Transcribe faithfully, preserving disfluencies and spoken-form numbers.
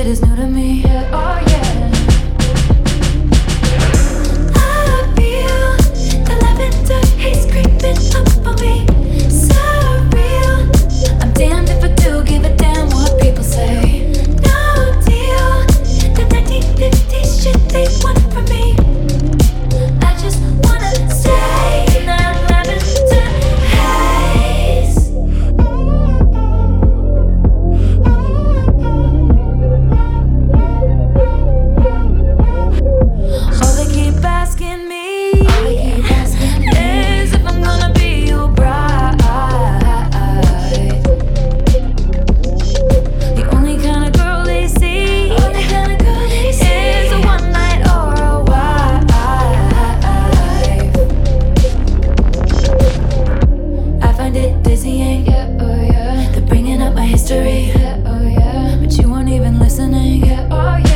is new to me. Yeah, oh yeah. I feel the lavender haze creeping up on me. So real. I'm damned if I do give a damn what people say. No deal. The nineteen fifties shit they want from me. I just wanna stay in that lavender haze. All they keep asking me is if I'm gonna be your bride. The only kind of girl they see is a one night or a wife. I find it dizzying, yeah, oh yeah. They're bringing up my history, yeah, oh yeah. But you weren't even listening, yeah, oh yeah.